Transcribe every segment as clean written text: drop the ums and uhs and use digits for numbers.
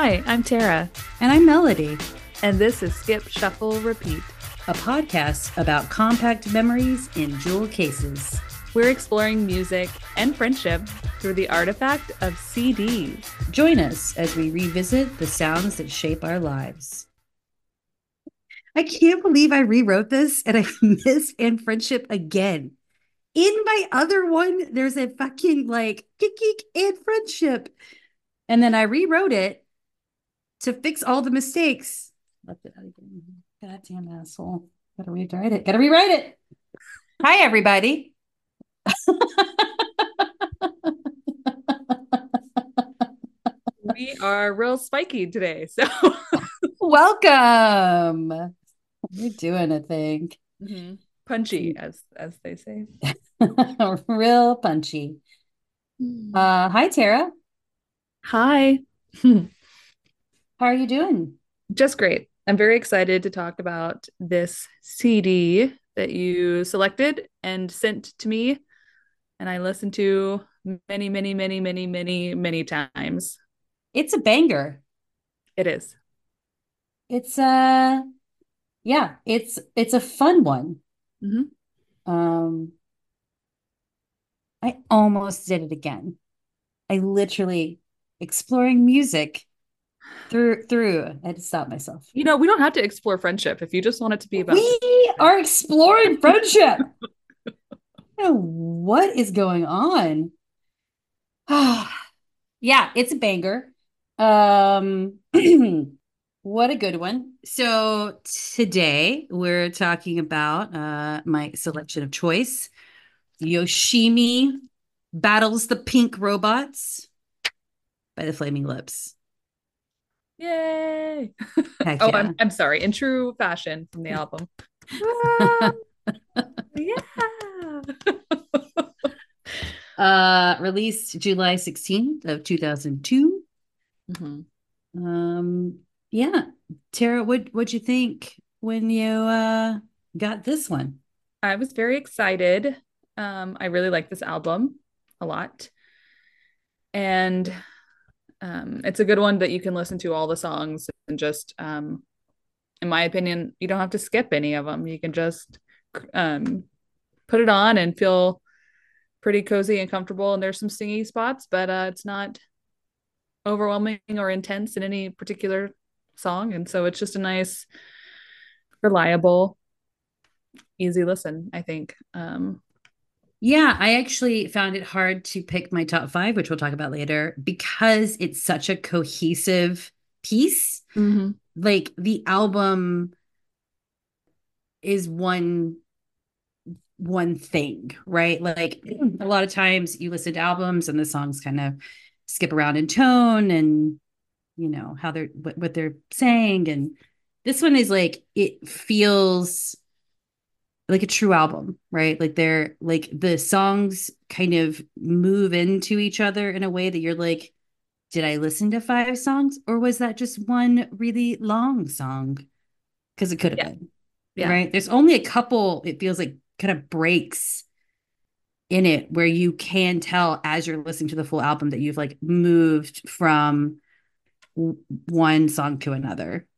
Hi, I'm Tara, And I'm Melody, and this is Skip, Shuffle, Repeat. a podcast about compact memories in jewel cases. We're exploring music and friendship through the artifact of CDs. Join us as we revisit the sounds that shape our lives. I can't believe I rewrote this and I missed and friendship again. In my other one, there's a fucking like geek and friendship. And then I rewrote it to fix all the mistakes. Left it out again. Goddamn asshole. Gotta rewrite it. Gotta rewrite it. Hi, everybody. We are real spiky today, so Welcome. You're doing a thing. punchy, as they say. Real punchy. Hi, Tara. Hi. How are you doing? Just great. I'm very excited to talk about this CD that you selected and sent to me, and I listened to many, many, many, many, many, many times. It's a banger. It is. It's yeah, it's a fun one. Mm-hmm. Um, I almost did it again. I literally exploring music through. I had to stop myself. We don't have to explore friendship if you just want it to be about just We are exploring friendship. I don't know what is going on. Yeah, it's a banger. Um, what a good one. So today we're talking about my selection of choice. Yoshimi battles the pink robots by the Flaming Lips. yay. Heck Oh, yeah. I'm sorry. In true fashion from the album. Ah, yeah. Released July 16th of 2002. Mhm. Um, yeah. Tara, what'd you think when you got this one? I was very excited. I really like this album a lot. And it's a good one that you can listen to all the songs and just in my opinion, you don't have to skip any of them. You can just um put it on and feel pretty cozy and comfortable. And there's some stingy spots, but it's not overwhelming or intense in any particular song. And so it's just a nice, reliable, easy listen, I think. Yeah, I actually found it hard to pick my top five, which we'll talk about later, because it's such a cohesive piece. Mm-hmm. Like the album is one thing, right? Like a lot of times you listen to albums and the songs kind of skip around in tone and how they're what they're saying. And this one is like it feels like a true album, right? Like they're like the songs kind of move into each other in a way that you're like, did I listen to five songs or was that just one really long song? Because it could have Yeah. been, Yeah. right? There's only a couple, it feels like kind of breaks in it where you can tell as you're listening to the full album that you've like moved from one song to another.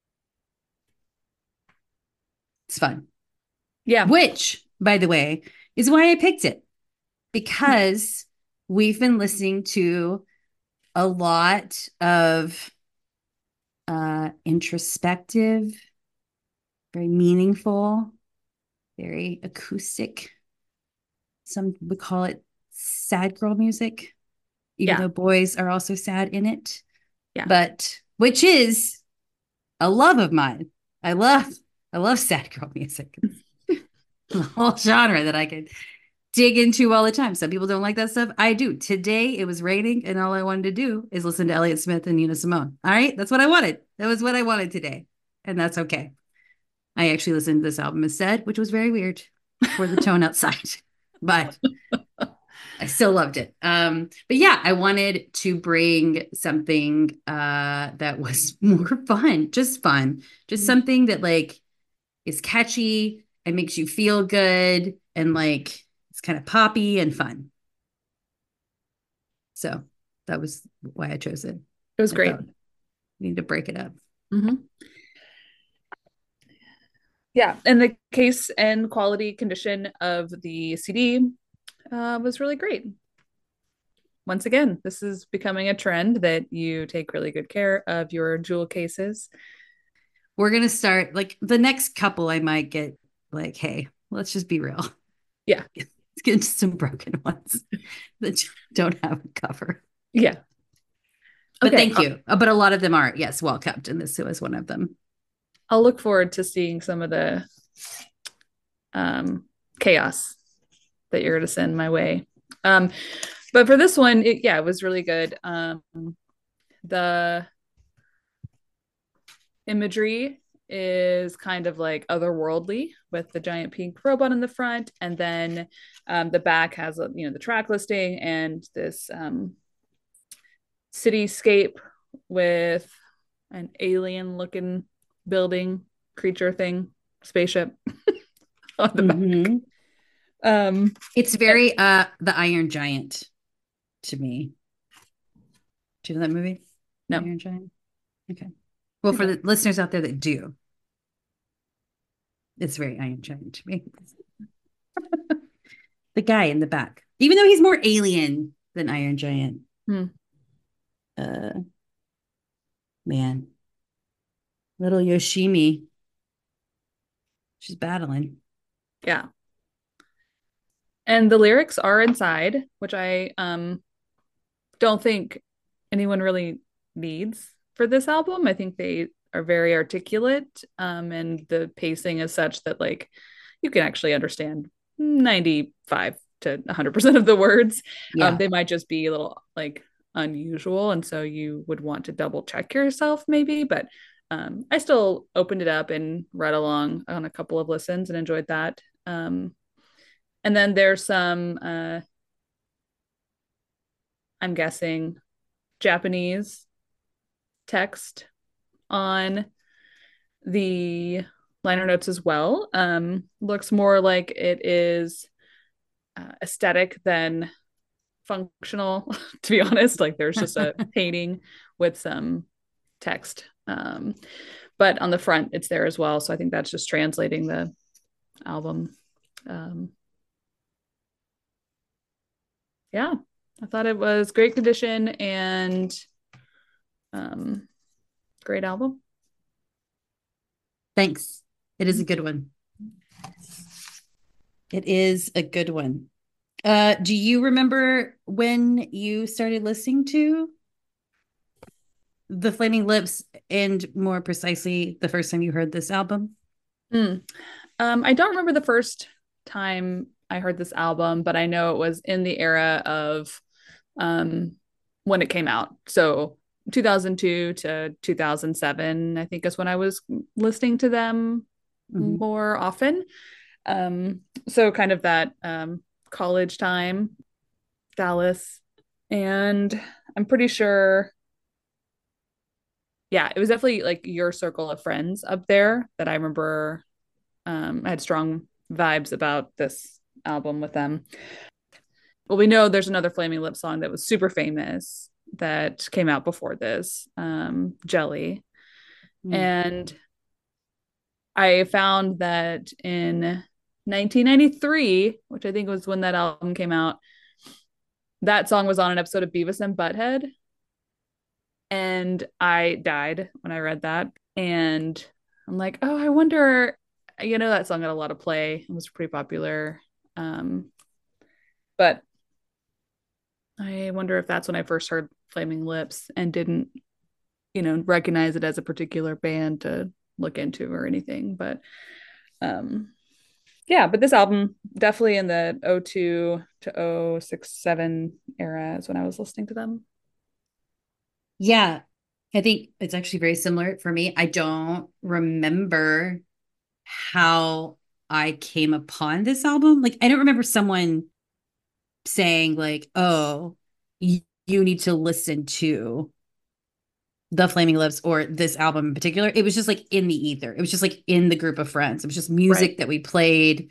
It's fun. Yeah. Which, by the way, is why I picked it because we've been listening to a lot of introspective, very meaningful, very acoustic. Some would call it sad girl music, even Yeah. though boys are also sad in it. Yeah. But which is a love of mine. I love I love sad girl music. It's a whole genre that I could dig into all the time. Some people don't like that stuff. I do. Today it was raining, and all I wanted to do is listen to Elliott Smith and Nina Simone. All right, that's what I wanted. That was what I wanted today, and that's okay. I actually listened to this album instead, which was very weird for the tone outside, but I still loved it. But yeah, I wanted to bring something that was more fun, just something that like is catchy and makes you feel good and like it's kind of poppy and fun. So that was why I chose it. It was I great. thought. We need to break it up. Mm-hmm. Yeah, and the case and quality condition of the CD was really great. Once again, this is becoming a trend that you take really good care of your jewel cases. We're gonna start like the next couple. I might get like, hey, let's just be real. Yeah. Let's get into some broken ones that don't have a cover. Yeah. But Okay. thank you. But a lot of them are, yes, well kept, and this was one of them. I'll look forward to seeing some of the chaos that you're going to send my way. Um, but for this one, it was really good. The imagery is kind of like otherworldly with the giant pink robot in the front, and then the back has the track listing and this cityscape with an alien looking building creature thing spaceship on the back. Mm-hmm. um It's very the Iron Giant to me. Do you know that movie? no. Iron Giant. Okay. Well, for the listeners out there that do, it's very Iron Giant to me. The guy in the back, even though he's more alien than Iron Giant. Hmm. Uh, man, little Yoshimi, she's battling. Yeah, and the lyrics are inside, which I don't think anyone really needs for this album. I think they are very articulate, and the pacing is such that like you can actually understand 95 to 100% of the words. Yeah. They might just be a little like unusual, and so you would want to double check yourself maybe, but I still opened it up and read along on a couple of listens and enjoyed that. And then there's some I'm guessing Japanese text on the liner notes as well. Looks more like it is aesthetic than functional, to be honest. Like there's just a painting with some text. But on the front, it's there as well. So I think that's just translating the album. Um, yeah, I thought it was great condition and um, great album. Thanks. It is a good one. It is a good one. Do you remember when you started listening to the Flaming Lips, and more precisely, the first time you heard this album? Mm. I don't remember the first time I heard this album, but I know it was in the era of um, when it came out. So 2002 to 2007, I think is when I was listening to them Mm-hmm. more often. So kind of that college time, Dallas. And I'm pretty sure, yeah, it was definitely like your circle of friends up there that I remember. I had strong vibes about this album with them. Well, we know there's another Flaming Lips song that was super famous that came out before this, Jelly. Mm-hmm. And I found that in 1993, which I think was when that album came out, that song was on an episode of Beavis and Butthead. And I died when I read that. And I'm like, oh, I wonder, that song got a lot of play and was pretty popular. But I wonder if that's when I first heard Flaming Lips and didn't, recognize it as a particular band to look into or anything. But um, yeah, but this album definitely in the 02 to 06, 07 era is when I was listening to them. Yeah, I think it's actually very similar for me. I don't remember how I came upon this album. Like, I don't remember someone saying, like, oh, you need to listen to the Flaming Lips or this album in particular. It was just like in the ether. It was just like in the group of friends. It was just Right. music that we played,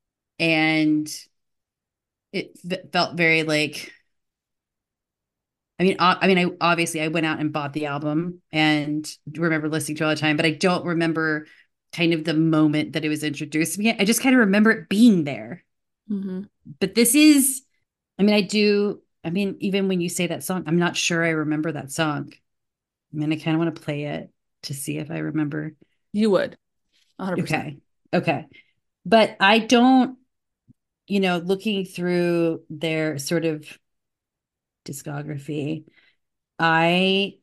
and it felt very like I obviously I went out and bought the album and remember listening to it all the time, but I don't remember kind of the moment that it was introduced to me. I just kind of remember it being there. Mm-hmm. But this is, I do, even when you say that song, I'm not sure I remember that song. I kind of want to play it to see if I remember. You would, 100%. Okay. Okay. But I don't, looking through their sort of discography, I,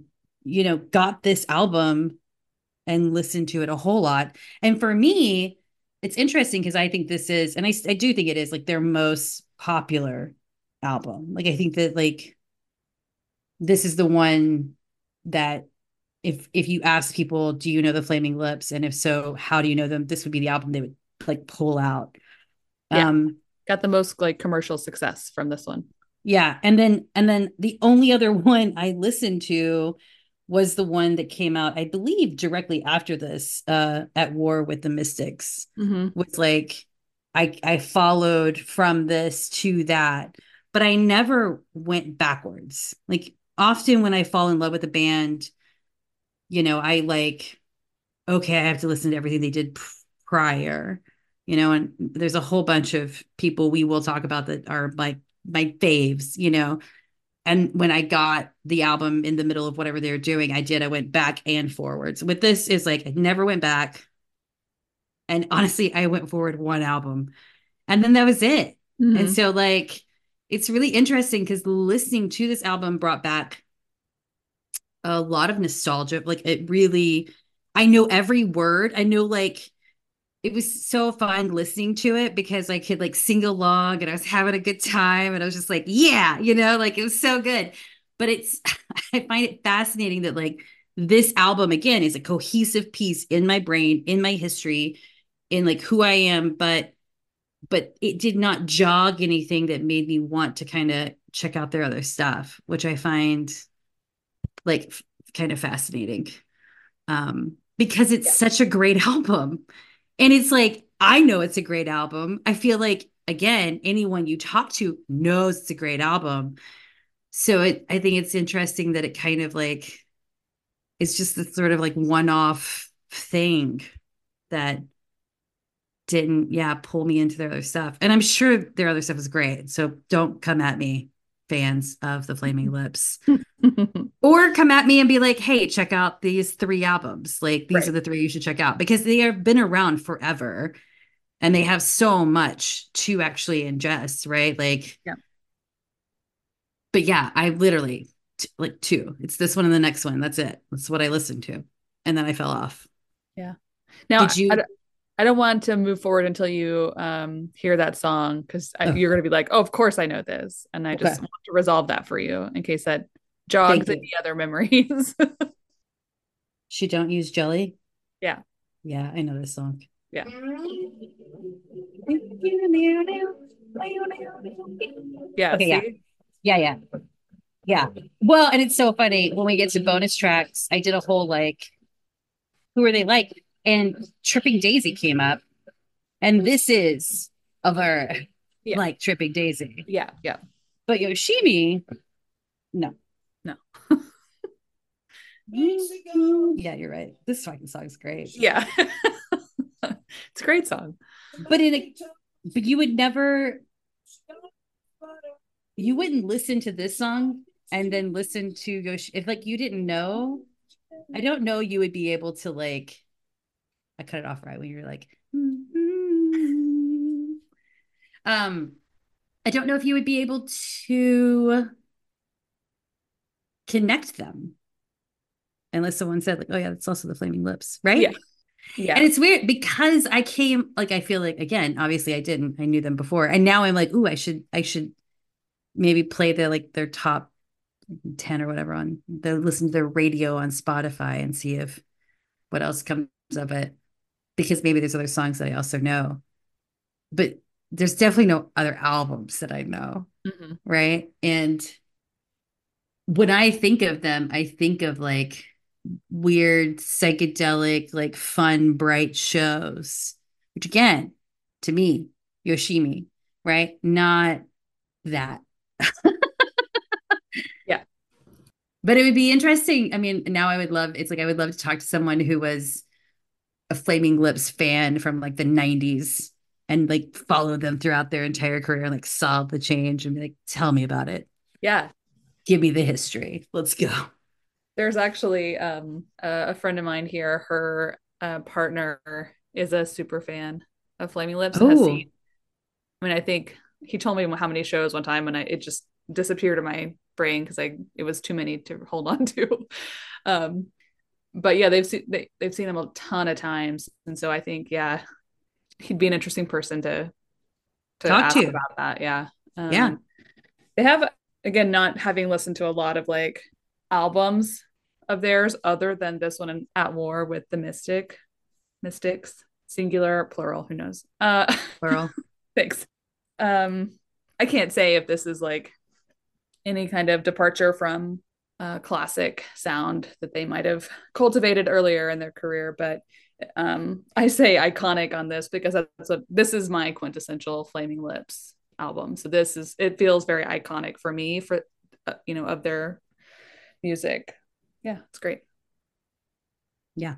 got this album and listened to it a whole lot. And for me, it's interesting because I think this is, and I do think it is like their most popular album. Like, I think that like this is the one that if you ask people, do you know the Flaming Lips? And if so, how do you know them? This would be the album they would like pull out. Yeah. Um, Got the most like commercial success from this one. Yeah, and then the only other one I listened to was the one that came out, I believe, directly after this, At War with the Mystics. Mm-hmm. Was like I followed from this to that, but I never went backwards. Like often when I fall in love with a band, I like, okay, I have to listen to everything they did prior, and there's a whole bunch of people we will talk about that are like my faves, and when I got the album in the middle of whatever they were doing, I went back and forwards. With this is like I never went back. And honestly, I went forward one album and then that was it. And Mm-hmm. so like it's really interesting because listening to this album brought back a lot of nostalgia. Like it really, I know every word. I know like it was so fun listening to it because I could like sing along and I was having a good time and I was just like, yeah, like it was so good. But it's I find it fascinating that like this album again is a cohesive piece in my brain, in my history, in like who I am, but it did not jog anything that made me want to kind of check out their other stuff, which I find like kind of fascinating. Because it's Yeah. such a great album. And it's like, I know it's a great album. I feel like, again, anyone you talk to knows it's a great album. So I think it's interesting that it kind of like, it's just this sort of like one off thing that didn't, yeah, pull me into their other stuff. And I'm sure their other stuff is great. So don't come at me, fans of the Flaming Lips. Or come at me and be like, hey, check out these three albums. Like, these are Right. the three you should check out because they have been around forever and they have so much to actually ingest, right? Like, Yeah. but yeah, I literally like two. It's this one and the next one. That's it. That's what I listened to. And then I fell off. Yeah. Did Now, you? I don't want to move forward until you hear that song because Oh, you're going to be like, oh, of course I know this. And I okay. just want to resolve that for you in case that jogs Thank any you. other memories. She don't use jelly. Yeah. Yeah, I know this song. Yeah. Yeah. Okay, yeah. See? Yeah, yeah. Yeah. Well, and it's so funny when we get to bonus tracks, I did a whole like, who are they like? And Tripping Daisy came up, and this is of her Yeah. like Tripping Daisy. Yeah. Yeah. But Yoshimi, no. No. Yeah, you're right. This fucking song's great. Yeah. It's a great song. But in a but you would never you wouldn't listen to this song and then listen to Yoshi if like you didn't know. I don't know you would be able to like I cut it off right when you're like um I don't know if you would be able to connect them unless someone said like, oh yeah, that's also the Flaming Lips, Yeah. right? And Yeah. it's weird because I came like I feel like again, obviously I didn't. I knew them before. And now I'm like, ooh, I should maybe play their top 10 or whatever on the listen to their radio on Spotify and see if what else comes of it. Because maybe there's other songs that I also know. But there's definitely no other albums that I know. Hmm. Right. And when I think of them, I think of like weird, psychedelic, like fun, bright shows, which again, to me, Yoshimi, right? Not that. Yeah. But it would be interesting. I mean, now I would love to talk to someone who was a Flaming Lips fan from like the 90s and like follow them throughout their entire career and like saw the change and be like, tell me about it. Yeah. Give me the history. Let's go. There's actually a friend of mine here, her partner is a super fan of Flaming Lips and has seen, Oh, I mean, I think he told me how many shows one time and it just disappeared in my brain because it was too many to hold on to. Um, but yeah, they've seen him a ton of times. And so I think, yeah, he'd be an interesting person to talk ask to. about that. Yeah. Yeah. They have, again, not having listened to a lot of like albums of theirs other than this one in At War with the Mystics, singular, plural, who knows? Plural. Thanks. Um, I can't say if this is like any kind of departure from classic sound that they might have cultivated earlier in their career, but I say iconic on this because this is my quintessential Flaming Lips album. So it feels very iconic for me for of their music. Yeah, it's great. Yeah.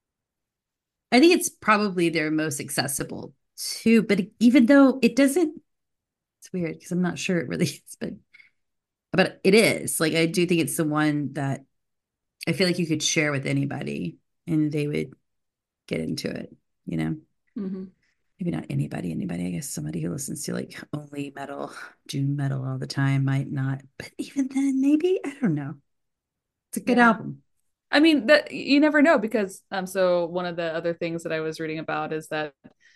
I think it's probably their most accessible too. But even though it doesn't, it's weird because I'm not sure it really is, but it is. Like I do think it's the one that I feel like you could share with anybody and they would get into it, you know? Mm-hmm. Maybe not anybody. I guess somebody who listens to like only metal, doom metal all the time might not. But even then, maybe, I don't know. It's a good Yeah. album. I mean that you never know because so one of the other things that I was reading about is that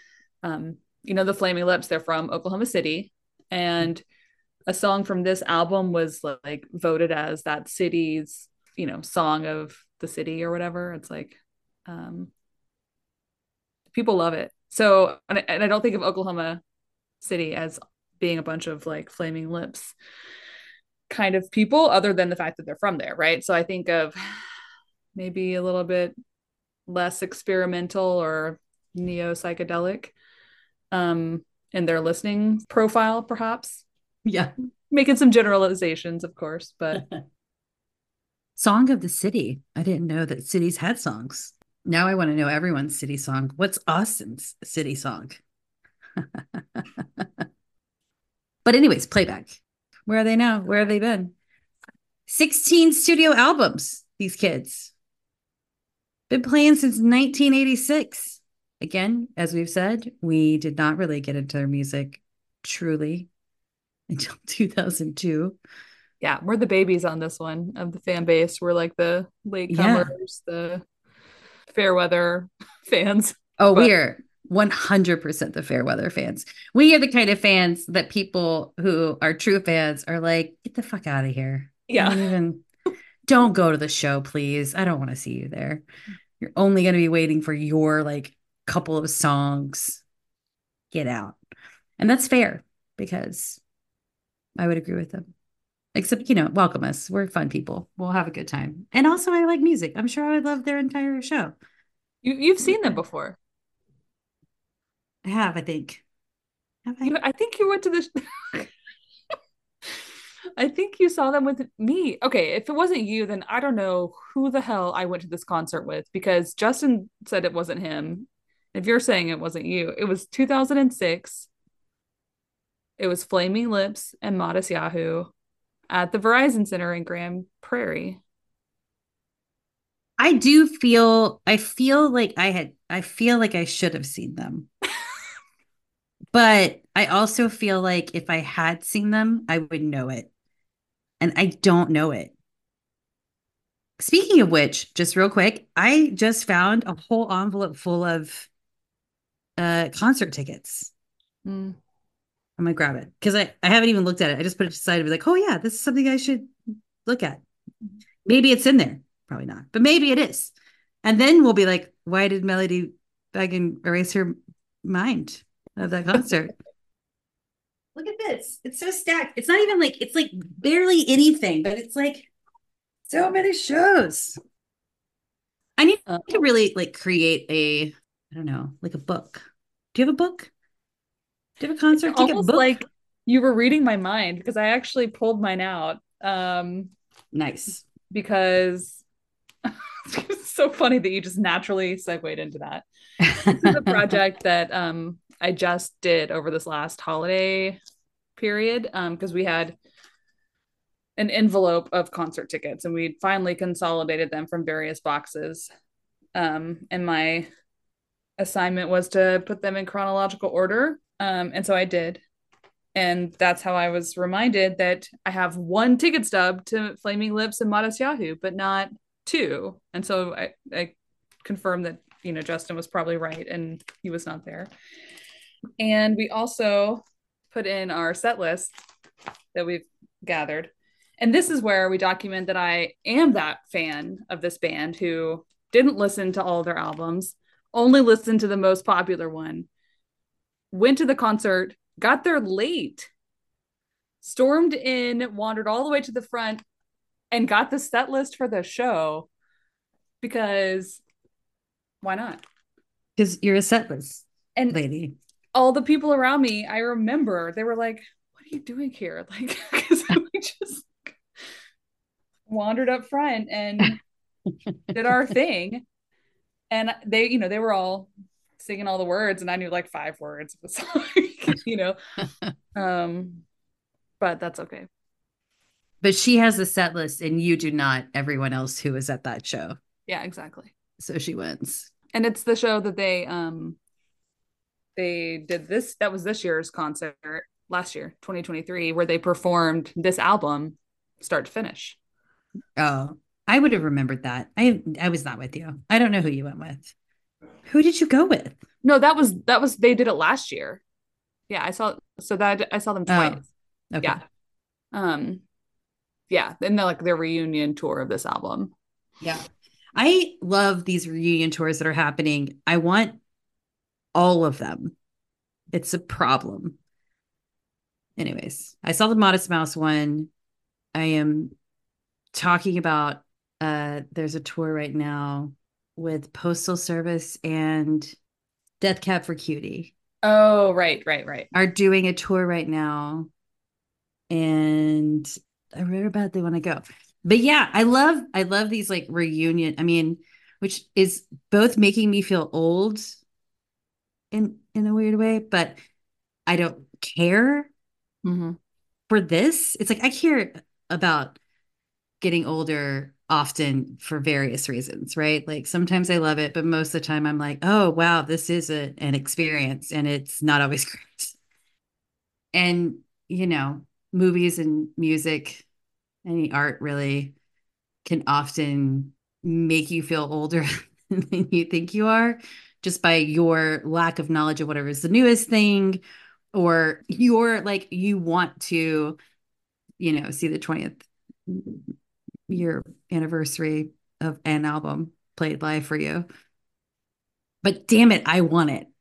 the Flaming Lips, they're from Oklahoma City, and a song from this album was like voted as that city's, song of the city or whatever. It's like um people love it. So and I don't think of Oklahoma City as being a bunch of like Flaming Lips kind of people other than the fact that they're from there, right? So I think of maybe a little bit less experimental or neo psychedelic um in their listening profile perhaps, Yeah. making some generalizations of course, but Song of the City. I didn't know that cities had songs. Now I want to know everyone's city song. What's Austin's city song? But, anyways, playback. Where are they now? Where have they been? 16 studio albums, these kids. Been playing since 1986. Again, as we've said, we did not really get into their music truly until 2002. yeah, we're the babies on this one of the fan base. We're like the Yeah. latecomers, the fair weather fans. Oh, But we are 100% the Fairweather fans. We are the kind of fans that people who are true fans are like, get the fuck out of here. yeah, Don't go to the show, please. I don't want to see you there. You're only going to be waiting for your like couple of songs. Get out. And that's fair because I would agree with them. Except, welcome us. We're fun people. We'll have a good time. And also, I like music. I'm sure I would love their entire show. you've seen them before. I have, I think. Have I? I think you went to the I think you saw them with me. Okay, if it wasn't you, then I don't know who the hell I went to this concert with because Justin said it wasn't him. If you're saying it wasn't you, it was 2006. It was Flaming Lips and Modest Yahoo at the Verizon Center in Grand Prairie. I feel like I should have seen them. But I also feel like if I had seen them, I would know it. And I don't know it. Speaking of which, just real quick, I just found a whole envelope full of concert tickets. Mm. I'm gonna grab it because I haven't even looked at it. I just put it aside to be like, oh yeah, this is something I should look at. Maybe it's in there. Probably not, but maybe it is. And then we'll be like, why did Melody Began erase her mind of that concert? Look at this. It's so stacked. It's not even like it's like barely anything, but it's like so many shows. I need to really like create I don't know, like a book. Do you have a book? Do you have a It's concert ticket almost book? like you were reading my mind because I actually pulled mine out. Nice. because it's so funny that you just naturally segued into that. This is a project that I just did over this last holiday period because we had an envelope of concert tickets and we finally consolidated them from various boxes. And my assignment was to put them in chronological order. And so I did. And that's how I was reminded that I have one ticket stub to Flaming Lips and Modest Yahoo, but not two. And so I confirmed that, Justin was probably right and he was not there. And we also put in our set list that we've gathered. And this is where we document that I am that fan of this band who didn't listen to all of their albums, only listened to the most popular one, went to the concert, got there late, stormed in, wandered all the way to the front, and got the set list for the show because why not? Because you're a set list And lady. all the people around me, I remember they were like, what are you doing here? Like, because we just wandered up front and did our thing. And they were all singing all the words, and I knew like 5 words of the song, Um, but that's okay. But she has a set list and you do not, everyone else who was at that show. Yeah, exactly. So she wins. And it's the show that they did this, that was this year's concert last year, 2023, where they performed this album start to finish. Oh, I would have remembered that. I was not with you. I don't know who you went with. Who did you go with? No, that was they did it last year. Yeah, I saw them twice. Oh, okay. Yeah. Um yeah, and they're like their reunion tour of this album. Yeah. I love these reunion tours that are happening. I want all of them. It's a problem. Anyways, I saw the Modest Mouse one. I am talking about there's a tour right now with Postal Service and Death Cab for Cutie Oh, right. are doing a tour right now. And I read about they want to go. But yeah, I love these like reunion. I mean, which is both making me feel old in a weird way, but I don't care Mm-hmm. for this. It's like I care about getting older often for various reasons, right? Like sometimes I love it, but most of the time I'm like, oh wow, this is an experience and it's not always great. And movies and music, any art really can often make you feel older than you think you are just by your lack of knowledge of whatever is the newest thing, or you're like you want to see the 20th year anniversary of an album played live for you, but damn it, I want it.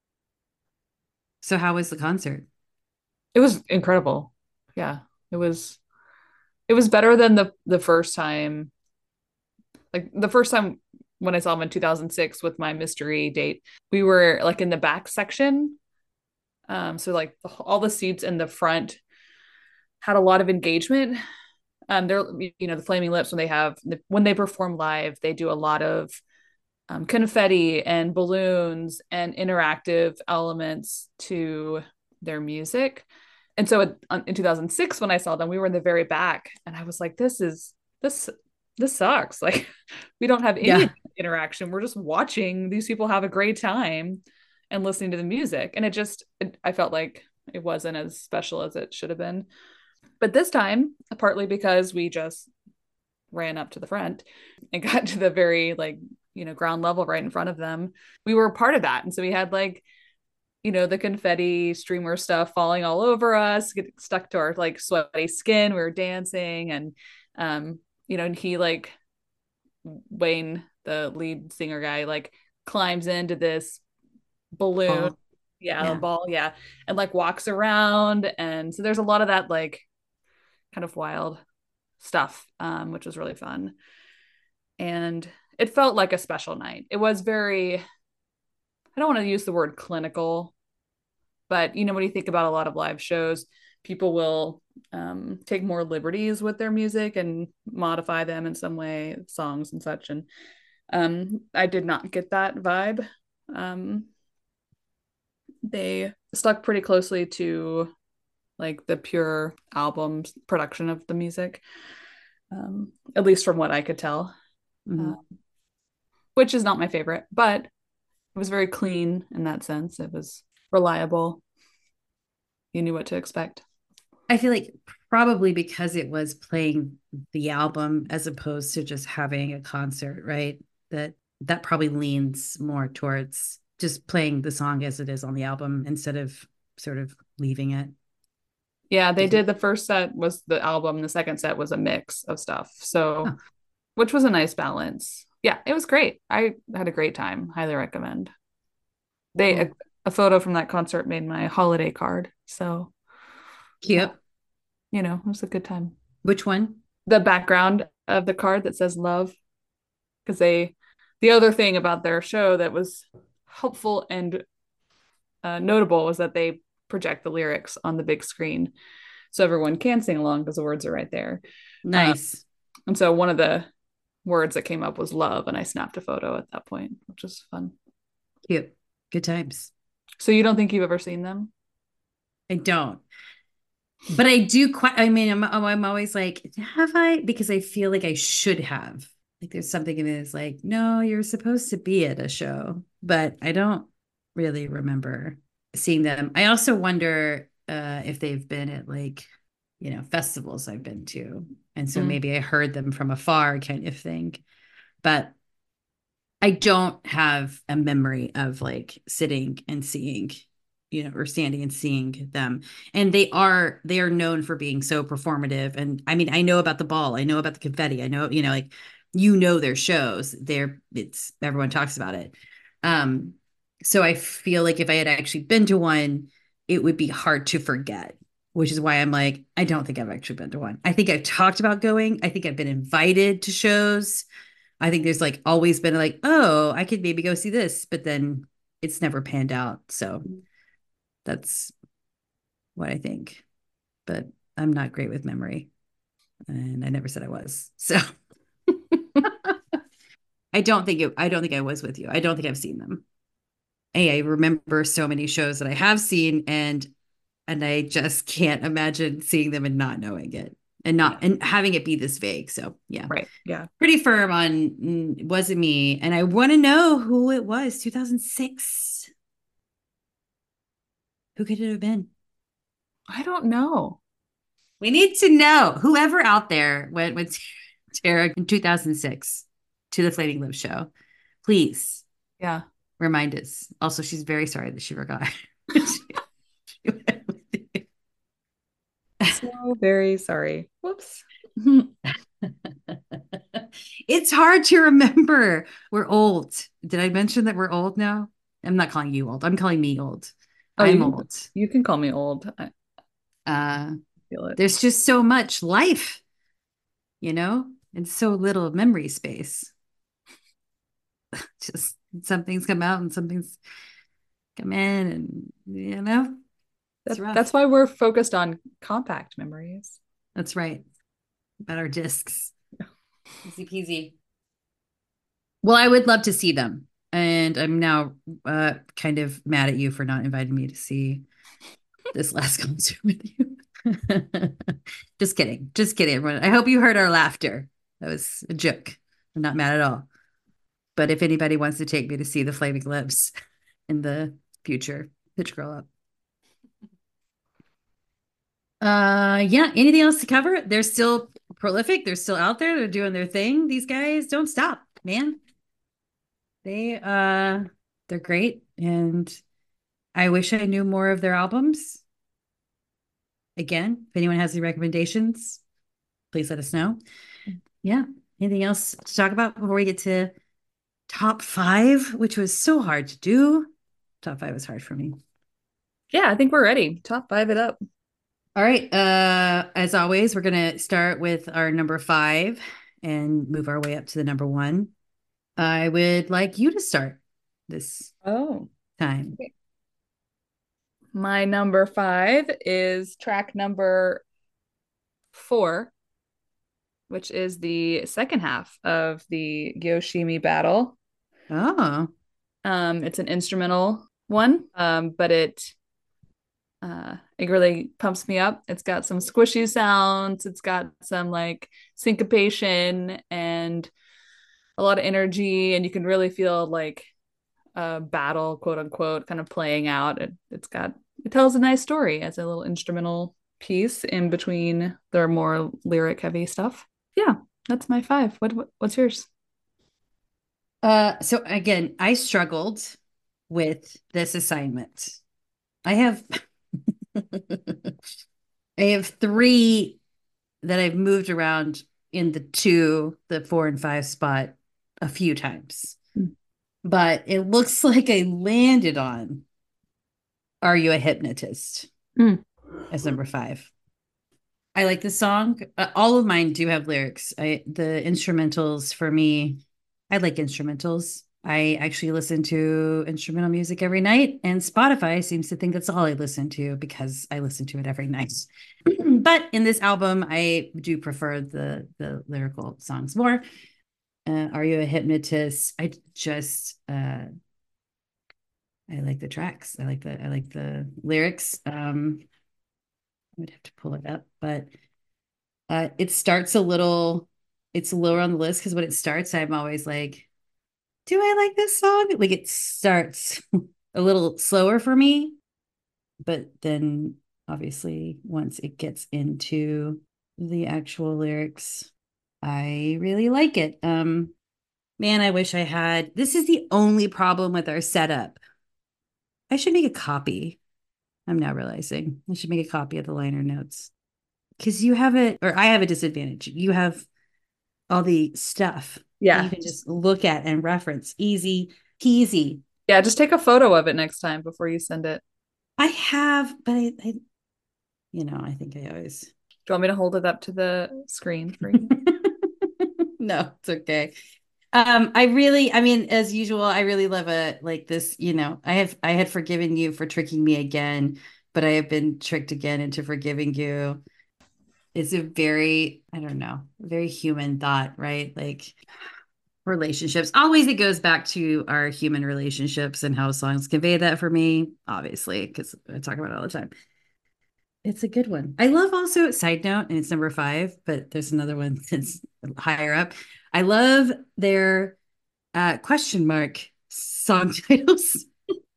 So how was the concert? It was incredible. Yeah. It was it was better than the first time. Like the first time when I saw him in 2006 with my mystery date, we were like in the back section. So like all the seats in the front had a lot of engagement. They're the Flaming Lips when they perform live, they do a lot of confetti and balloons and interactive elements to their music. And so in 2006, when I saw them, we were in the very back, and I was like, this this sucks. Like we don't have any Yeah. interaction. We're just watching these people have a great time and listening to the music. And I felt like it wasn't as special as it should have been. But this time, partly because we just ran up to the front and got to the very like, ground level right in front of them, we were part of that. And so we had like, the confetti streamer stuff falling all over us, get stuck to our like sweaty skin. We were dancing and he like Wayne, the lead singer guy, like climbs into this balloon. Oh, Yeah, the yeah. ball, yeah. And like walks around. And so there's a lot of that like kind of wild stuff, which was really fun. And it felt like a special night. It was very, I don't want to use the word clinical, but when you think about a lot of live shows, people will take more liberties with their music and modify them in some way, songs and such. And I did not get that vibe. Um, they stuck pretty closely to like the pure album production of the music, at least from what I could tell, uh, Mhm. which is not my favorite, but it was very clean in that sense. It was reliable. You knew what to expect. I feel like probably because it was playing the album as opposed to just having a concert, right? That probably leans more towards just playing the song as it is on the album instead of sort of leaving it. Yeah, they Because, did. The first set was the album, the second set was a mix of stuff. oh, So, which was a nice balance. Yeah, it was great. I had a great time. Highly recommend. They cool. a photo from that concert made my holiday card. So, Cute. it was a good time. Which one? The background of the card that says love, because the other thing about their show that was helpful and notable was that they project the lyrics on the big screen so everyone can sing along because the words are right there. Uh, Nice. and so one of the words that came up was love, and I snapped a photo at that point, which was fun. Cute. Good times. So you don't think you've ever seen them? I don't. But I do quite, I mean, I'm always like, have I? Because I feel like I should have. Like there's something in it that's like, no, you're supposed to be at a show, but I don't really remember seeing them. I also wonder if they've been at like, festivals I've been to. And so Mm. maybe I heard them from afar kind of thing. But I don't have a memory of like sitting and seeing, or standing and seeing them. And they are known for being so performative. And I mean, I know about the ball, I know about the confetti, I know, like their shows. It's everyone talks about it. Um, so I feel like if I had actually been to one, it would be hard to forget, which is why I'm like, I don't think I've actually been to one. I think I've talked about going. I think I've been invited to shows. I think there's like always been like, oh, I could maybe go see this, but then it's never panned out. So that's what I think. But I'm not great with memory. And I never said I was. So I don't think I was with you. I don't think I've seen them. I remember so many shows that I have seen and I just can't imagine seeing them and not knowing it and Yeah. not and having it be this vague. So yeah. Right. Yeah. Pretty firm on wasn't me. And I want to know who it was. 2006. Who could it have been? I don't know. We need to know. Whoever out there went with Tara in 2006 to the Flaming Lips show, please Yeah. remind us. Also, she's very sorry that she forgot. So very sorry. Whoops. It's hard to remember. We're old. Did I mention that we're old now? I'm not calling you old. I'm calling me old. Oh, I'm old. you can call me old. I Uh, feel it. there's just so much life, and so little memory space. Just some things come out and some things come in, and it's That's rough. why we're focused on compact memories. That's right. About our discs. Easy peasy. Well, I would love to see them. And I'm now kind of mad at you for not inviting me to see this last concert with you. Just kidding. Just kidding, everyone. I hope you heard our laughter. That was a joke. I'm not mad at all. But if anybody wants to take me to see the Flaming Lips in the future, pitch girl up. Yeah, anything else to cover? They're still prolific. They're still out there. They're doing their thing. These guys don't stop, man. They're great. And I wish I knew more of their albums. Again, if anyone has any recommendations, please let us know. Yeah. Anything else to talk about before we get to top five, which was so hard to do? Top five was hard for me. Yeah, I think we're ready. Top five it up. All right. As always, we're gonna start with our number five and move our way up to the number one. I would like you to start this Oh, time. my number five is track number 4, which is the second half of the Yoshimi battle. Oh. It's an instrumental one, but it really pumps me up. It's got some squishy sounds. It's got some like syncopation and a lot of energy, and you can really feel like a battle, quote unquote, kind of playing out. It tells a nice story as a little instrumental piece in between their more lyric heavy stuff. Yeah, that's my 5. What's yours? So again, I struggled with this assignment. I have I have three that I've moved around in the 4 and 5 spot a few times. But it looks like I landed on Are You a Hypnotist Mm. as number 5. I like the song. All of mine do have lyrics. The instrumentals for me, I like instrumentals. I actually listen to instrumental music every night, and Spotify seems to think that's all I listen to because I listen to it every night. But in this album, I do prefer the lyrical songs more. Are You a Hypnotist? I like the tracks. I like the lyrics. I would have to pull it up, but it starts a little, it's lower on the list because when it starts, I'm always like, do I like this song? Like it starts a little slower for me, but then obviously once it gets into the actual lyrics, I really like it. Man, I wish I had. This is the only problem with our setup. I should make a copy. I'm now realizing I should make a copy of the liner notes because you have it, or I have a disadvantage. You have all the stuff that you Yeah. can just look at and reference. Easy peasy. Yeah, just take a photo of it next time before you send it. I have, but I think I always. Do you want me to hold it up to the screen for you? No, it's okay. I mean, as usual, I really love a like this, I had forgiven you for tricking me again, but I have been tricked again into forgiving you. It's a very, I don't know, very human thought, right? Like relationships. Always it goes back to our human relationships and how songs convey that for me, obviously, because I talk about it all the time. It's a good one. I love also, side note, and it's number 5, but there's another one that's higher up. I love their question mark song titles.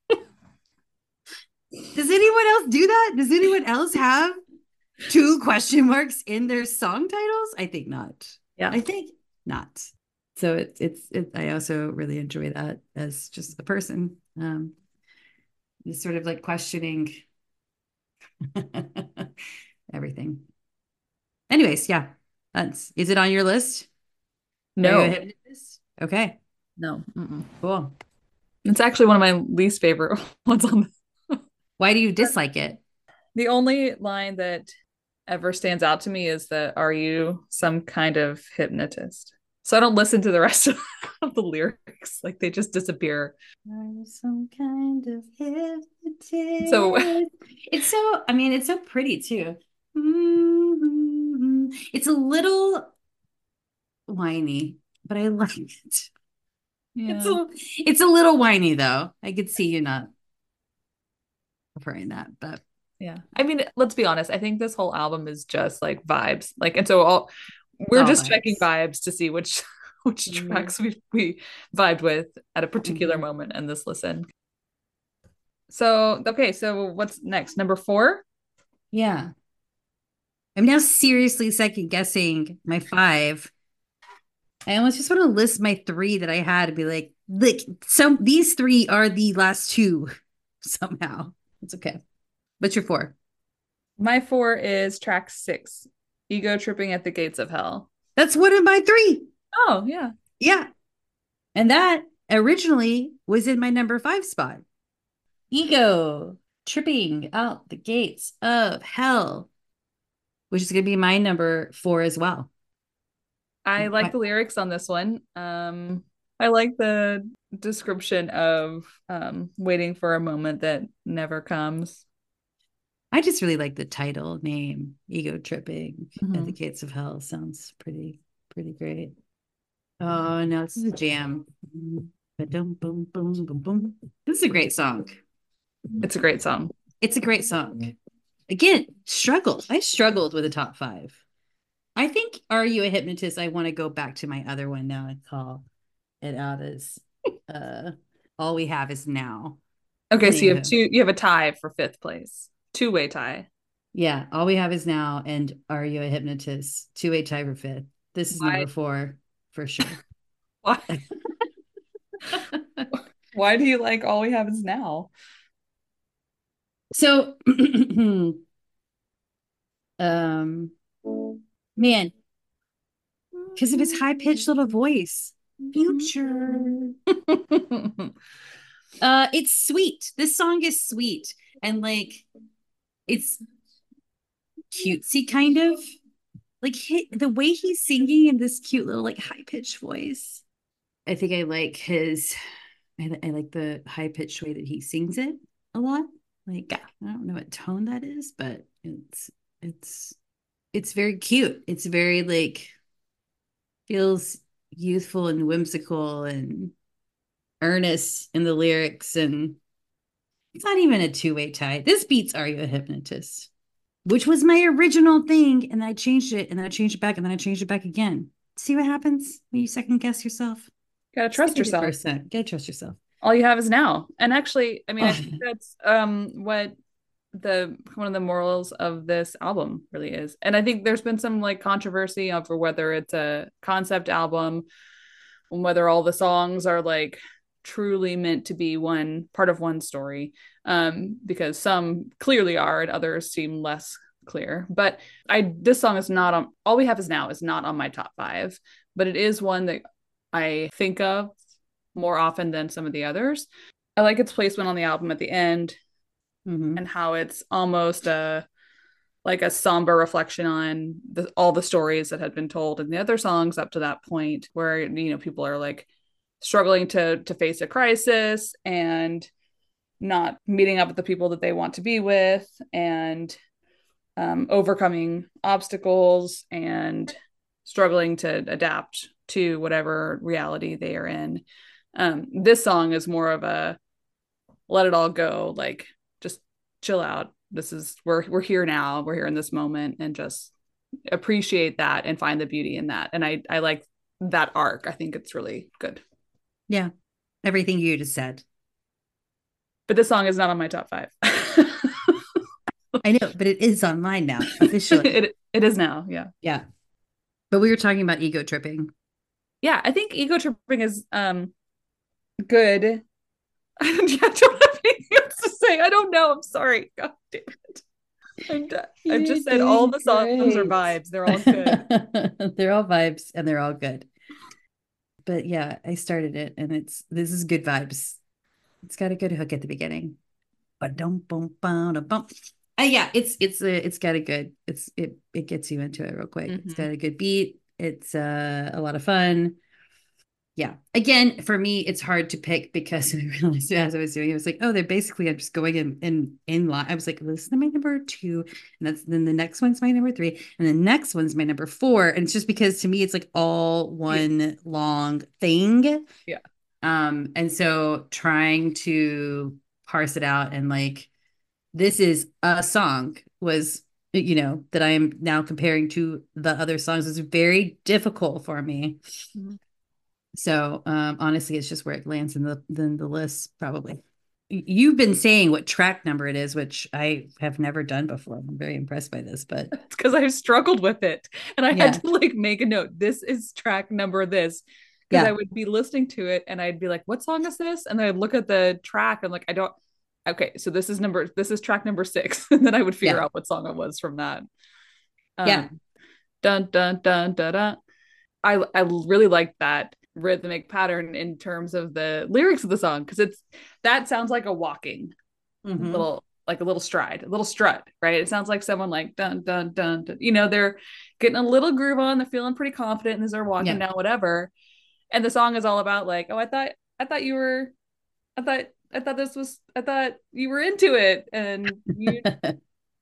Does anyone else do that? Does anyone else have 2 question marks in their song titles? I think not. Yeah. I think not. So I also really enjoy that as just a person. Just sort of like questioning everything. Anyways, yeah. Is it on your list? Are you a No, hypnotist? Okay, no. Mm-mm. cool. It's actually one of my least favorite ones on Why do you dislike it? the only line that ever stands out to me is that are you some kind of hypnotist? So I don't listen to the rest of, of the lyrics. Like they just disappear. Are you some kind of hypnotist? So I mean, it's so pretty too. Mhm. It's a little whiny, but I like it. It's yeah. a, it's a little whiny though. I could see you not preferring that, but Yeah. I mean, let's be honest. I think this whole album is just like vibes. Like, and so it's we're all just checking vibes. vibes to see which which Mhm. tracks we vibed with at a particular Mhm. moment in this listen. So, okay, so what's next? Number 4? Yeah. I'm now seriously second guessing my 5. I almost just want to list my 3 that I had and be like, look, these 3 are the last 2 somehow. It's okay. What's your 4? My 4 is track 6, Ego Tripping at the Gates of Hell. That's one of my 3. Oh, yeah. Yeah. And that originally was in my number 5 spot. Ego tripping out the gates of hell, which is going to be my number 4 as well. I like the lyrics on this one. I like the description of waiting for a moment that never comes. I just really like the title name, Ego Tripping at the Mhm. Gates of Hell. Sounds pretty great. Oh no, this is a jam. Ba-dum, boom, boom, boom, boom. This is a great song. It's a great song. It's a great song. Again, struggle. I struggled with a top five. I think Are You a Hypnotist? I want to go back to my other one now and call it out as uh All We Have Is Now. Okay, so Anywho. you have a tie for fifth place. Two-way tie. Yeah, All We Have Is Now and Are You a Hypnotist? Two-way tie for fifth. This is Why number four for sure. why why do you like All We Have Is Now? So um man, because of his high-pitched little voice. Future. It's sweet. This song is sweet and like it's cutesy kind of. Like the way he's singing in this cute little like high-pitched voice. I think I like his I like the high-pitched way that he sings it a lot. Like Yeah. I don't know what tone that is, but it's it's very cute. It's very like feels youthful and whimsical and earnest in the lyrics, and it's not even a two-way tie. This beats Are You a Hypnotist, which was my original thing, and then I changed it, and then I changed it back, and then I changed it back again. See what happens when you second guess yourself? Gotta Skip trust it for a yourself. sec. Gotta trust yourself. All you have is now. And actually, I mean, I Oh, think that's what the one of the morals of this album really is. And I think there's been some like controversy over whether it's a concept album, and whether all the songs are like truly meant to be one part of one story. Because some clearly are and others seem less clear. But I this song is not on All We Have Is Now is not on my top five, but it is one that I think of more often than some of the others. I like its placement on the album at the end mm-hmm. and how it's almost a like a somber reflection on all the stories that had been told in the other songs up to that point, where people are like struggling to face a crisis and not meeting up with the people that they want to be with, and overcoming obstacles and struggling to adapt to whatever reality they are in. This song is more of a let it all go, like just chill out. This is we're here now, we're here in this moment, and just appreciate that and find the beauty in that. And I like that arc. I think it's really good. Yeah, everything you just said. But this song is not on my top five. I know, but it is on mine now officially. It is now, yeah. Yeah, but we were talking about ego tripping. Yeah, I think ego tripping is good. I don't have anything else to say. I don't know. I'm sorry. God damn it. I've You're just said all doing the songs are great. vibes. They're all good. They're all vibes and they're all good. But yeah, I started it and this is good vibes. It's got a good hook at the beginning. But don't bum bum bum. Yeah, it's got a good it gets you into it real quick. It's Mm-hmm. got a good beat. It's a lot of fun. Yeah. Again, for me, it's hard to pick because I realized as I was doing it, I was like, oh, they're basically I'm just going in line. I was like, this is my number two, and that's then the next one's my number three, and the next one's my number four. And it's just because to me it's like all Yeah. one long thing. Yeah. And so trying to parse it out and like this is a song was that I am now comparing to the other songs is very difficult for me. Mm-hmm. So honestly, it's just where it lands in the list, probably. You've been saying what track number it is, which I have never done before. I'm very impressed by this, but It's because I've struggled with it. And I had yeah, to like make a note. This is track number this. Because I yeah, would be listening to it and I'd be like, what song is this? And then I'd look at the track and like, I don't, okay, so this is track number six. And then I would figure yeah, out what song it was from that. yeah. Um, dun, dun, dun, dun, dun. I really liked that rhythmic pattern in terms of the lyrics of the song because that sounds like a walking Mm-hmm. little like a little stride, a little strut, right? It sounds like someone like dun dun dun, dun. They're getting a little groove on, they're feeling pretty confident as they're walking Yeah. down whatever. And the song is all about like, oh, I thought you were I thought you were into it and you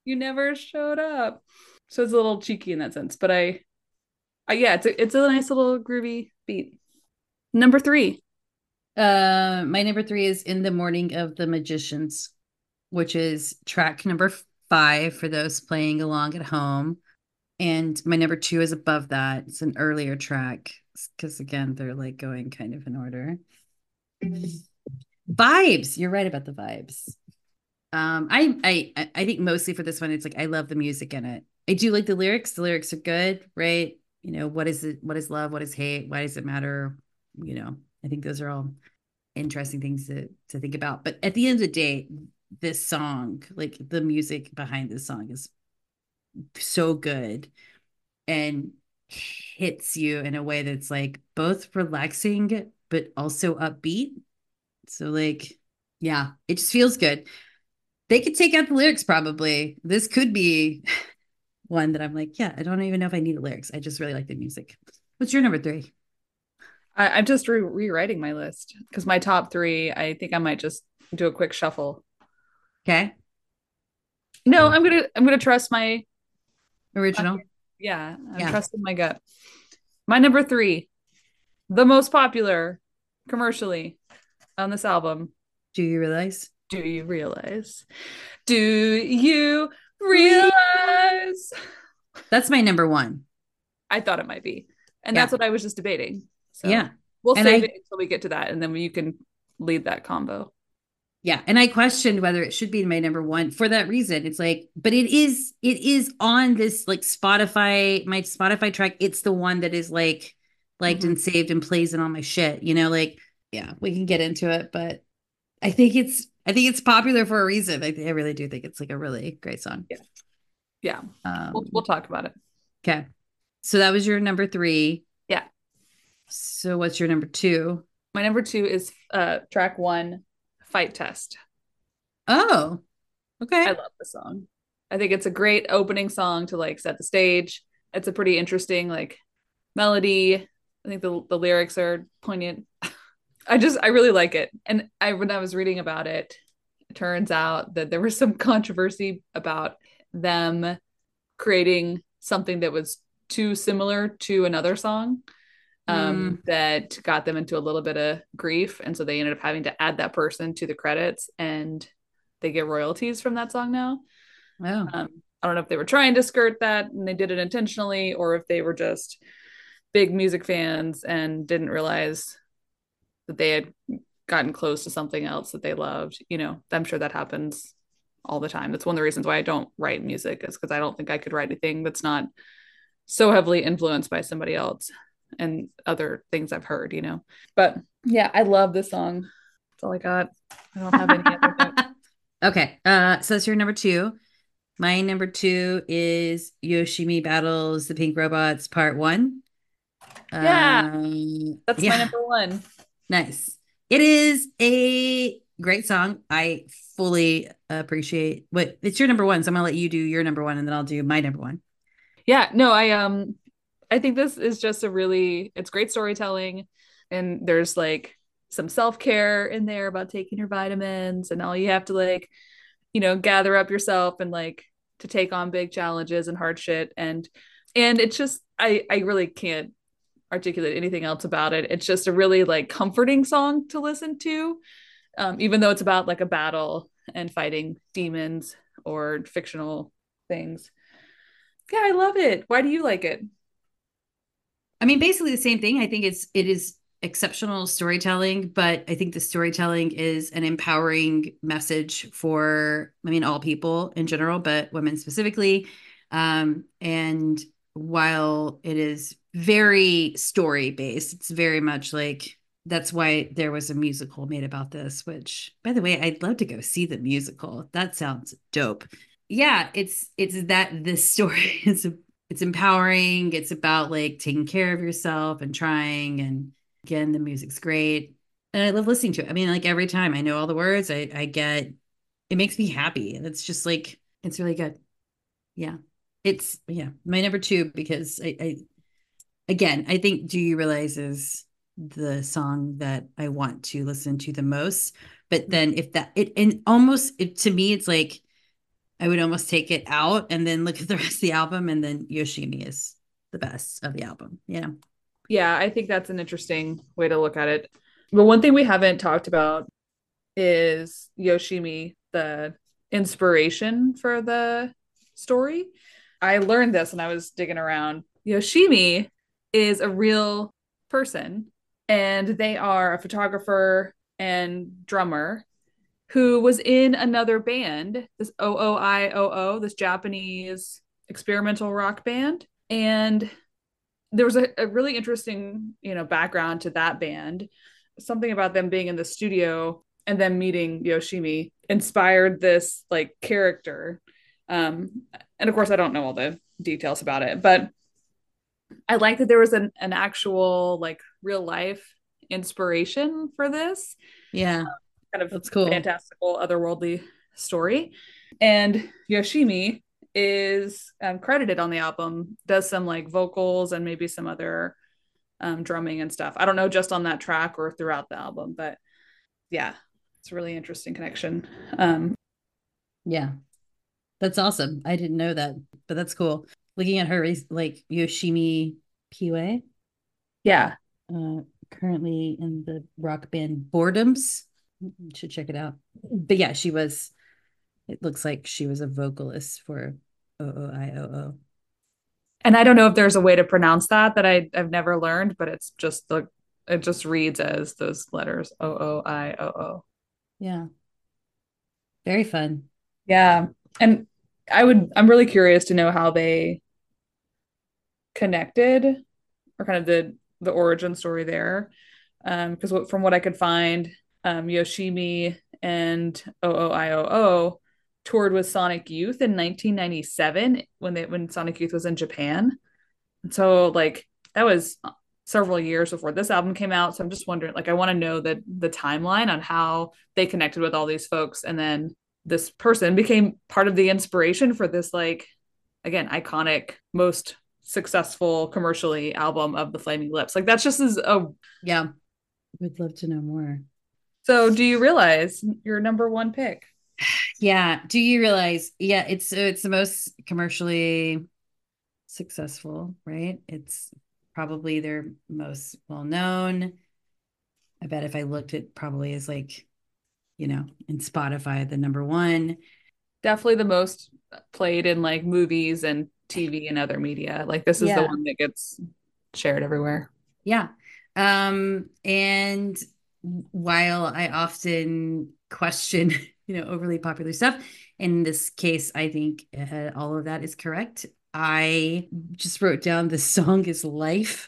You never showed up. So it's a little cheeky in that sense, but yeah, it's a nice little groovy beat. Number three. My number three is In the Morning of the Magicians, which is track number 5 for those playing along at home. And my number 2 is above that. It's an earlier track because again, they're like going kind of in order. Vibes. You're right about the vibes. I think mostly for this one, it's like I love the music in it. I do like the lyrics. The lyrics are good, right? You know, what is it? What is love? What is hate? Why does it matter? You know, I think those are all interesting things to think about. But at the end of the day, this song, like the music behind this song is so good and hits you in a way that's like both relaxing but also upbeat. So like, yeah, it just feels good. They could take out the lyrics probably. This could be one that I'm like, yeah, I don't even know if I need the lyrics. I just really like the music. What's your number 3? I'm just rewriting my list because my top three, I think I might just do a quick shuffle. Okay. No, I'm gonna trust my Original. yeah, I'm Yeah. trusting my gut. My number three, the most popular commercially on this album. Do you realize? Do you realize? Do you Real. realize? That's my number 1. I thought it might be. And that's Yeah. what I was just debating. So Yeah. we'll And save I it until we get to that, and then you can lead that combo. Yeah, and I questioned whether it should be my number 1 for that reason. It's like, but it is on this like Spotify, my Spotify track. It's the one that is like liked Mhm. and saved and plays in all my shit, you know, like yeah, we can get into it, but I think it's popular for a reason. I really do think it's like a really great song. Yeah. Yeah. We'll Um, talk about it. okay. So that was your number 3. Yeah. So what's your number 2? My number two is track one, Fight Test. Oh, I okay. love the song. I think it's a great opening song to like set the stage. It's a pretty interesting like melody. I think the lyrics are poignant. I really like it. And I when I was reading about it, it turns out that there was some controversy about them creating something that was too similar to another song, Mm, that got them into a little bit of grief. And so they ended up having to add that person to the credits, and they get royalties from that song now. oh. I don't know if they were trying to skirt that and they did it intentionally, or if they were just big music fans and didn't realize that they had gotten close to something else that they loved. You know, I'm sure that happens all the time. That's one of the reasons why I don't write music, is because I don't think I could write anything that's not so heavily influenced by somebody else and other things I've heard, you know. But yeah, I love this song. That's all I got. I don't have any other notes. Okay. So that's your number 2. My number 2 is Yoshimi Battles the Pink Robots Part 1. Yeah, that's my Yeah, number one. nice. It is a great song. I fully appreciate what it's your number 1. So I'm gonna let you do your number 1 and then I'll do my number 1. Yeah, no, I think this is just a really it's great storytelling, and there's like some self-care in there about taking your vitamins, and all you have to like, gather up yourself and like to take on big challenges and hard shit, and it's just I really can't articulate anything else about it. It's just a really like comforting song to listen to, even though it's about like a battle and fighting demons or fictional things. Yeah, I love it. Why do you like it? I mean, basically the same thing. I think it is exceptional storytelling, but I think the storytelling is an empowering message for, I mean, all people in general, but women specifically. And while it is very story based, it's very much like that's why there was a musical made about this, which by the way, I'd love to go see the musical. That sounds dope. Yeah, it's that this story is it's empowering. It's about like taking care of yourself and trying. And again, the music's great. And I love listening to it. I mean, like every time I know all the words, I get it makes me happy. And it's just like it's really good. Yeah. It's yeah, my number 2 because I again, I think Do You Realize is the song that I want to listen to the most. But then if that it and almost it to me it's like I would almost take it out and then look at the rest of the album, and then Yoshimi is the best of the album. Yeah. Yeah, I think that's an interesting way to look at it. But one thing we haven't talked about is Yoshimi, the inspiration for the story. I learned this when I was digging around. Yoshimi is a real person, and they are a photographer and drummer who was in another band, this OOIOO, this Japanese experimental rock band. And there was a really interesting, background to that band. Something about them being in the studio and then meeting Yoshimi inspired this like character. And of course, I don't know all the details about it, but I like that there was an actual like real life inspiration for this Yeah. kind of That's cool. fantastical, otherworldly story. And Yoshimi is credited on the album, does some like vocals and maybe some other drumming and stuff. I don't know just on that track or throughout the album, but yeah, it's a really interesting connection. Yeah. That's awesome. I didn't know that, but that's cool. Looking at her, like Yoshimi Pie, Yeah. uh, currently in the rock band Boredoms. Should check it out. But yeah, she was, it looks like she was a vocalist for OOIOO. And I don't know if there's a way to pronounce I've never learned, but it just reads as those letters OOIOO. Yeah. Very fun. Yeah. And I'm really curious to know how they connected or kind of the origin story there. Because from what I could find, Yoshimi and OOIOO toured with Sonic Youth in 1997 when Sonic Youth was in Japan. And so like that was several years before this album came out. So I'm just wondering, like, I want to know the timeline on how they connected with all these folks, and then this person became part of the inspiration for this like again iconic most successful commercially album of the Flaming Lips. Like that's just as a Yeah. Would love to know more. so do you realize your number one pick? Yeah. Do you realize? Yeah, it's the most commercially successful, right? It's probably their most well known. I bet if I looked, it probably is like, in Spotify, the number one. Definitely the most played in like movies and TV and other media. Like this is the Yeah. one that gets shared everywhere. Yeah. And while I often question, overly popular stuff, in this case, I think all of that is correct. I just wrote down the song is life.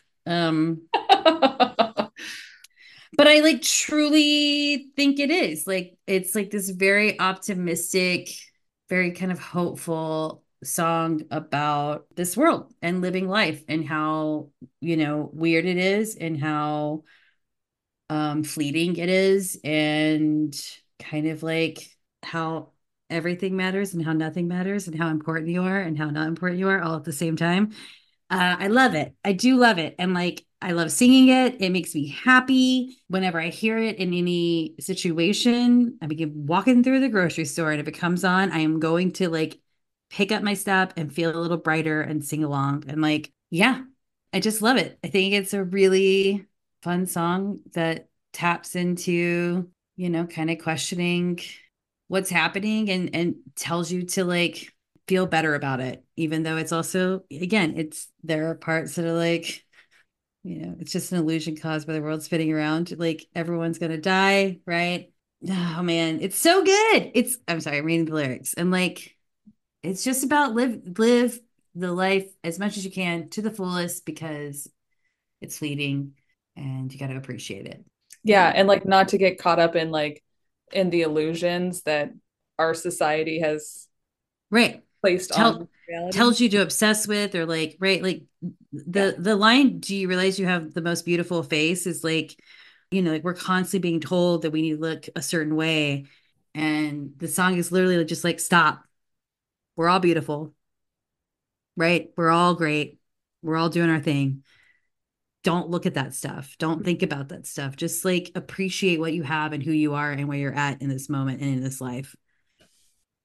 But I like truly think it is like it's like this very optimistic, very kind of hopeful song about this world and living life and how, weird it is and how fleeting it is and kind of like how everything matters and how nothing matters and how important you are and how not important you are all at the same time. I love it. I do love it. And like, I love singing it. It makes me happy whenever I hear it in any situation. I begin walking through the grocery store, and if it comes on, I am going to like pick up my step and feel a little brighter and sing along. And like, yeah, I just love it. I think it's a really fun song that taps into, kind of questioning what's happening and tells you to like feel better about it, even though it's also, again, there are parts that are like, it's just an illusion caused by the world spinning around. Like everyone's gonna die, right? Oh man, it's so good. I'm sorry, I'm reading the lyrics. And like it's just about live the life as much as you can to the fullest because it's fleeting and you got to appreciate it. Yeah, and like not to get caught up in like in the illusions that our society has Right. placed on reality. Tells you to obsess with or like, right, like Yeah. the line, do you realize you have the most beautiful face, is like, like we're constantly being told that we need to look a certain way, and the song is literally just like, stop, we're all beautiful, right, we're all great, we're all doing our thing. Don't look at that stuff, don't think about that stuff, just like appreciate what you have and who you are and where you're at in this moment and in this life.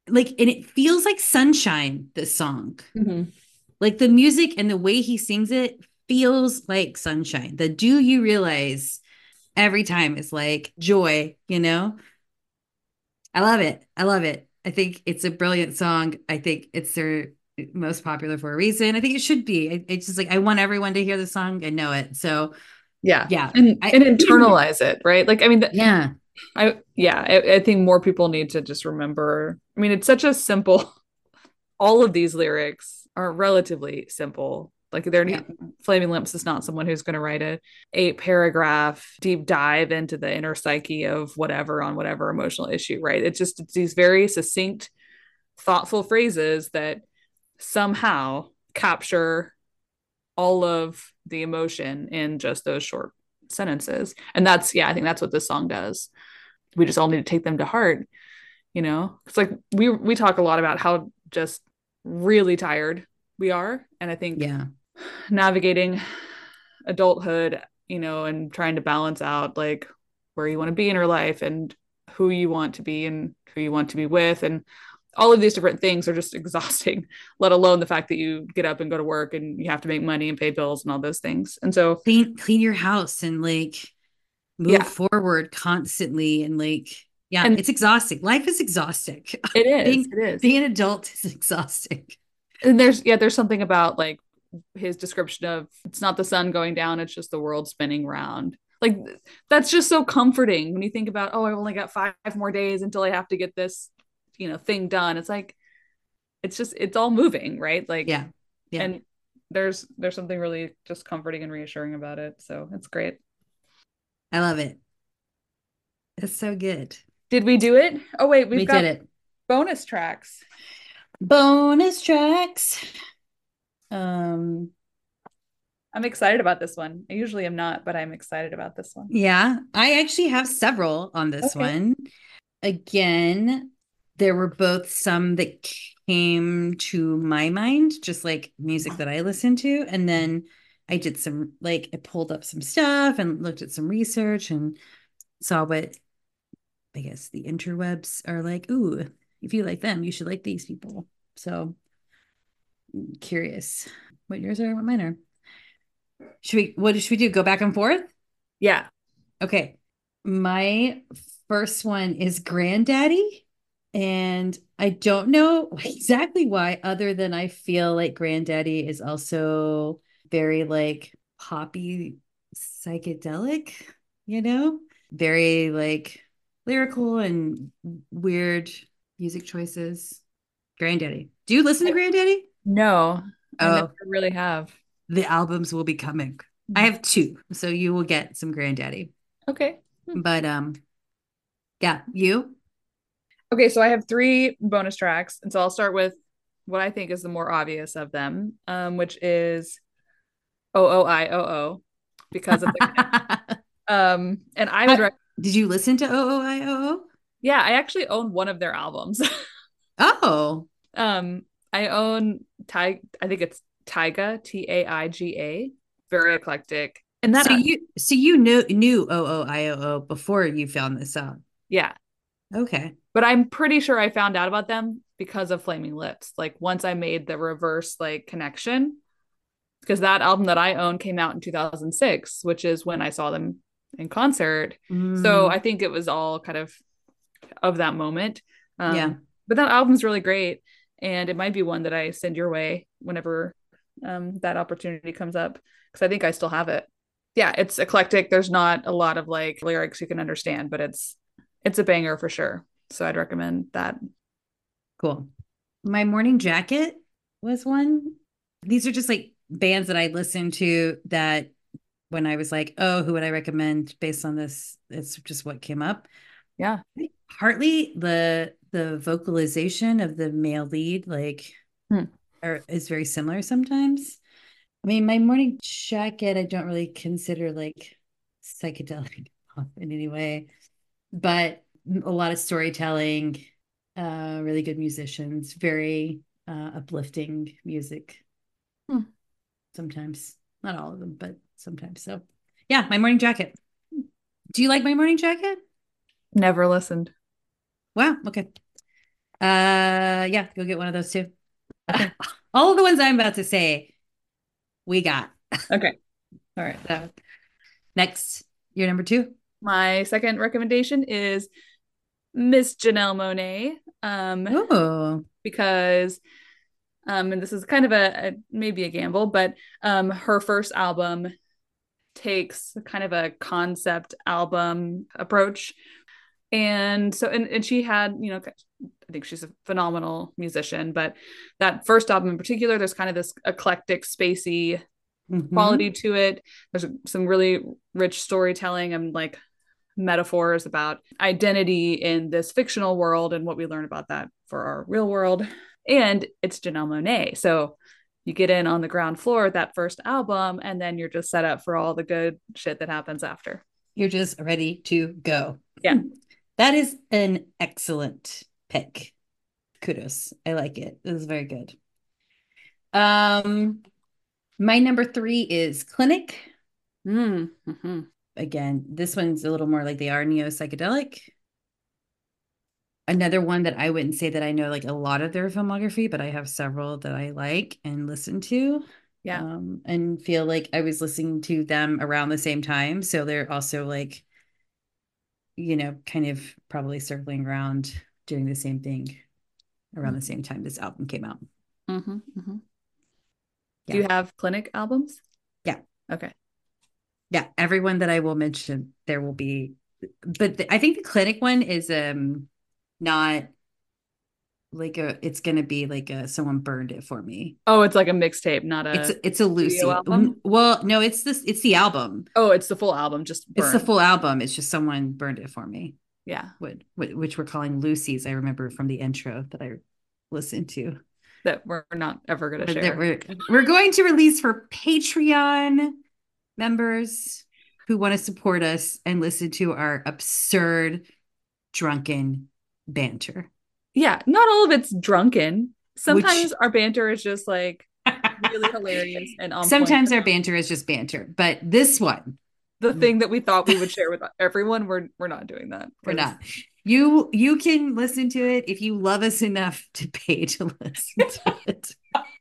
like, and it feels like sunshine, this song. Mhm. Like the music and the way he sings it feels like sunshine. The do you realize every time is like joy, you know? I love it. I love it. I think it's a brilliant song. I think it's their most popular for a reason. I think it should be. It's just like I want everyone to hear the song and know it. So Yeah. yeah, And internalize it, right? Like, I mean, yeah, I think more people need to just remember. I mean, it's such a simple, all of these lyrics are relatively simple. Like yeah. Flaming Lips is not someone who's going to write a 8 paragraph deep dive into the inner psyche of whatever on whatever emotional issue, right? It's these very succinct, thoughtful phrases that somehow capture all of the emotion in just those short sentences. And I think that's what this song does. We just all need to take them to heart, you know? It's like we talk a lot about how just really tired we are. And I think Yeah. navigating adulthood, you know, and trying to balance out like where you want to be in your life and who you want to be and who you want to be with and all of these different things are just exhausting, let alone the fact that you get up and go to work and you have to make money and pay bills and all those things. And so, Clean your house and like move yeah, forward constantly and like yeah, and it's exhausting. Life is exhausting. it is, being it is. being an adult is exhausting. And there's something about like his description of it's not the sun going down, it's just the world spinning round. Like that's just so comforting when you think about, oh, I've only got 5 more days until I have to get this, you know, thing done. It's like it's all moving, right? Like, Yeah. Yeah. and there's something really just comforting and reassuring about it. So it's great. I love it. It's so good. Did we do it? Oh wait, we've We did got it. bonus tracks. Bonus tracks. Um, I'm excited about this one. I usually am not, but I'm excited about this one. yeah, I actually have several on this Okay. one. Again, there were both some that came to my mind, just like music that I listened to. And then I did some, like, I pulled up some stuff and looked at some research and saw what I guess the interwebs are like. Ooh, if you like them, you should like these people. So curious what yours are, what mine are. What should we do? Go back and forth? Yeah. Okay. My first one is Granddaddy. And I don't know exactly why, other than I feel like Granddaddy is also very like poppy, psychedelic, you know, very like lyrical and weird music choices. Granddaddy. Do you listen to Granddaddy? No, I never Oh, really have. the albums will be coming. I have two, so you will get some Granddaddy. Okay. But yeah, you. Okay, so I have three bonus tracks, and so I'll start with what I think is the more obvious of them, which is OOIOO because of the and I would How, did you listen to OOIOO? yeah, I actually own one of their albums. Oh, um I own I think it's Taiga, Taiga, very eclectic. And so that you knew OOIOO before you found this out. yeah, Okay. but I'm pretty sure I found out about them because of Flaming Lips. Like once I made the reverse like connection, because that album that I own came out in 2006, which is when I saw them in concert. So I Mm, think it was all kind of that moment. yeah, But that album's really great, and it might be one that I send your way whenever that opportunity comes up because I think I still have it. Yeah, it's eclectic. There's not a lot of like lyrics you can understand, but it's a banger for sure. So I'd recommend that. cool. My Morning Jacket was one. These are just like bands that I listened to that when I was like, oh, who would I recommend based on this? It's just what came up. Yeah. Partly the vocalization of the male lead, like, Hmm. is very similar sometimes. I mean, my morning jacket, I don't really consider like psychedelic pop in any way, but a lot of storytelling, really good musicians, very uplifting music Hmm. sometimes. Not all of them, but sometimes. So, yeah, my morning jacket. Do you like my morning jacket? Never listened. Wow. Okay. Yeah, go get one of those too. Okay. All of the ones I'm about to say, we got. Okay. All right. So next, your number two. My second recommendation is Miss Janelle Monáe, Oh. because and this is kind of a maybe a gamble, but her first album takes kind of a concept album approach. And so and she had, I think she's a phenomenal musician, but that first album in particular, there's kind of this eclectic, spacey quality Mm-hmm. to it. There's some really rich storytelling and like metaphors about identity in this fictional world and what we learn about that for our real world. And it's Janelle Monáe. So you get in on the ground floor at that first album, and then you're just set up for all the good shit that happens after. You're just ready to go. Yeah. That is an excellent pick. Kudos. I like it. It was very good. Um, my number three is Clinic. Mm-hmm. Again, this one's a little more like they are neo psychedelic. Another one that I wouldn't say that I know like a lot of their filmography, but I have several that I like and listen to. Yeah. And feel like I was listening to them around the same time. So they're also like, kind of probably circling around doing the same thing around the same time this album came out. Mm-hmm. Mm-hmm. Do Yeah. you have Clinic albums? Yeah. Okay. Yeah. Everyone that I will mention, there will be, but I think the Clinic one is not like it's gonna be like someone burned it for me. Oh, it's like a mixtape, not a It's a studio Lucy. album. Well, no, it's the album. Oh, it's the full album, just It's the burned. full album. It's just someone burned it for me. Yeah. Which we're calling Lucy's. I remember from the intro that I listened to. That we're not ever going to That share. we're going to release for Patreon members who want to support us and listen to our absurd drunken banter. Yeah, not all of it's drunken. Sometimes Which our banter is just like really hilarious and on point. sometimes our banter is just banter, but this one, The thing that we thought we would share with everyone, we're not doing that. we're not. You can listen to it if you love us enough to pay to listen to it.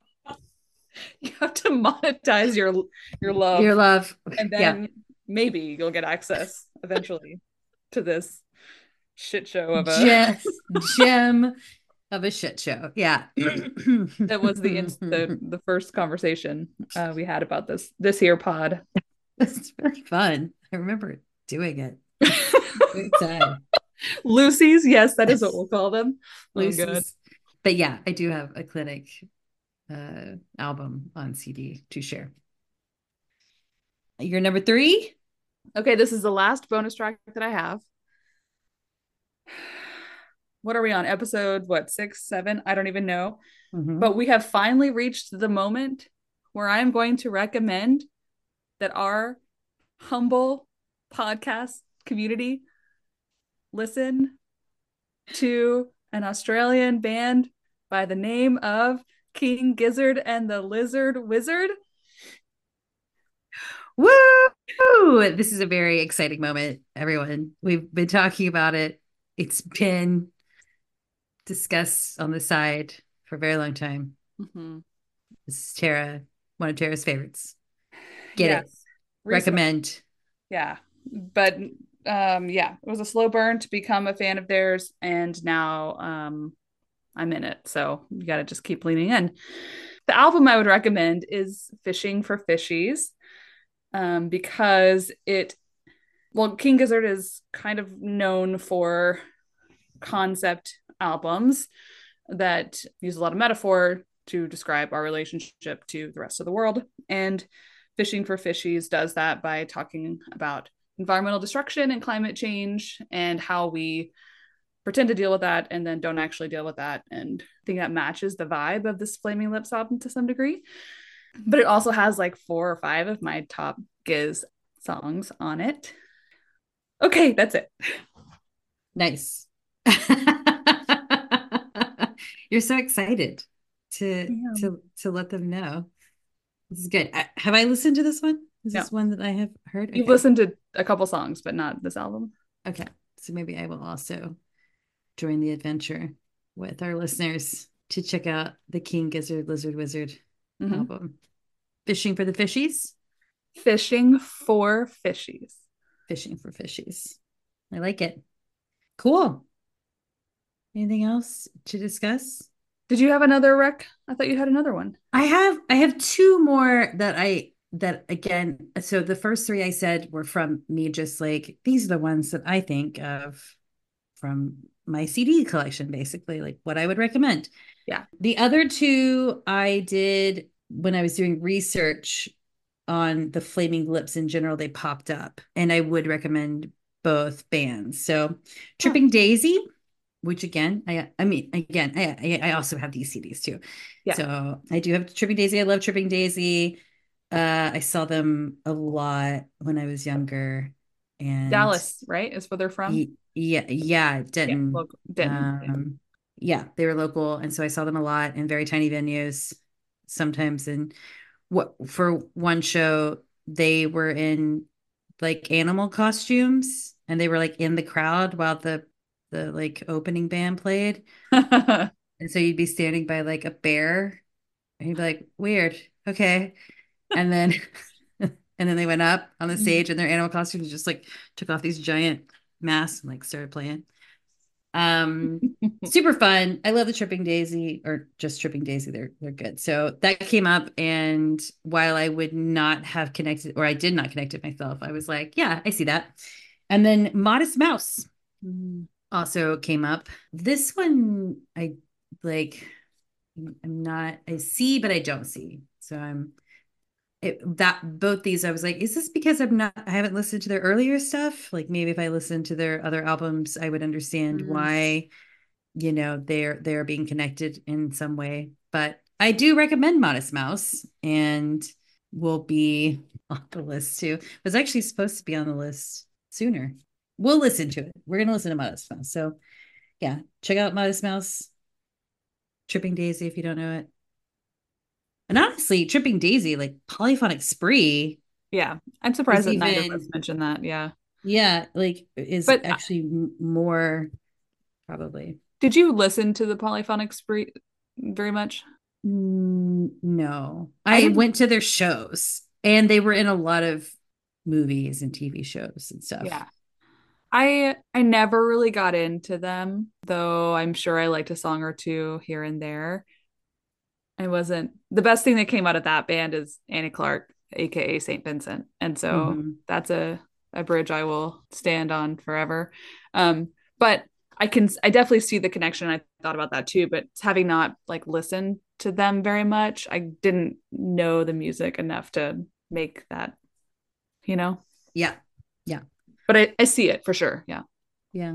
You have to monetize your love. Your love. And then maybe you'll get access eventually to this shit show of a Gem of a shit show. Yeah. that was the first conversation we had about this here pod. It's really fun. I remember doing it. Good time. Lucy's, yes, that is what we'll call them. Lucy's. Oh, good. But yeah, I do have a Clinic album on CD to share. Your number three? Okay, this is the last bonus track that I have. What are we on? Episode, what, 6, 7? I don't even know. Mm-hmm. But we have finally reached the moment where I'm going to recommend that our humble podcast community listen to an Australian band by the name of King Gizzard and the Lizard Wizard. Woo! This is a very exciting moment, everyone. We've been talking about it. It's been discussed on the side for a very long time. Mm-hmm. This is Tara, one of Tara's favorites. Get yes. it. Recommend. Yeah. But yeah, it was a slow burn to become a fan of theirs, and now I'm in it. So you got to just keep leaning in. The album I would recommend is Fishing for Fishies, because King Gizzard is kind of known for concept albums that use a lot of metaphor to describe our relationship to the rest of the world. And Fishing for Fishies does that by talking about environmental destruction and climate change and how we pretend to deal with that and then don't actually deal with that. And I think that matches the vibe of this Flaming Lips album to some degree. But it also has like 4 or 5 of my top Giz songs on it. Okay, that's it. Nice. You're so excited to let them know. This is good. Have I listened to this one? Is this one that I have heard? You've listened to a couple songs, but not this album. Okay. So maybe I will also join the adventure. with our listeners to check out the King Gizzard Lizard Wizard Mm-hmm. album. Fishing for the Fishies. Fishing for Fishies. Fishing for Fishies. I like it. Cool. Anything else to discuss? Did you have another rec? I thought you had another one. I have two more that again, so the first three I said were from me, just like these are the ones that I think of from my CD collection, basically, like what I would recommend. Yeah. The other two I did when I was doing research on the Flaming Lips in general, they popped up, and I would recommend both bands. So Huh. Tripping Daisy, which again, I mean, again, I also have these CDs too. Yeah. So I do have Tripping Daisy. I love Tripping Daisy. I saw them a lot when I was younger, and Dallas, right? Is where they're from. yeah, Yeah. Denton. Local Denton. Yeah. Yeah, they were local, and so I saw them a lot in very tiny venues, sometimes in what for one show they were in like animal costumes, and they were like in the crowd while the like opening band played, and so you'd be standing by like a bear, and you'd be like, weird, okay, and then and then they went up on the stage in their animal costumes, just like took off these giant masks and like started playing. Super fun. I love the Tripping Daisy, or just Tripping Daisy. They're good. So that came up, and while I would not have connected, or I did not connect it myself, I was like, yeah, I see that. And then Modest Mouse also came up. This one I like. I'm not. I see, but I don't see. So that both these I was like, is this because I haven't listened to their earlier stuff? Like maybe if I listened to their other albums, I would understand Mm. why, they're being connected in some way. But I do recommend Modest Mouse, and will be on the list too. It was actually supposed to be on the list sooner. We'll listen to it. We're gonna listen to Modest Mouse. So yeah, check out Modest Mouse, Tripping Daisy if you don't know it. And honestly, Tripping Daisy, like Polyphonic Spree, Yeah. I'm surprised is that neither of us even, mentioned that. Yeah. yeah, like is But actually more probably. did you listen to the Polyphonic Spree very much? No, I I didn't. went to their shows, and they were in a lot of movies and TV shows and stuff. Yeah. I never really got into them, though I'm sure I liked a song or two here and there. I wasn't the best thing that came out of that band is Annie Clark, aka Saint Vincent. And so Hmm. that's a bridge I will stand on forever. But I definitely see the connection. I thought about that too, but having not like listened to them very much, I didn't know the music enough to make that, you know. Yeah, yeah, But I see it for sure. Yeah. yeah.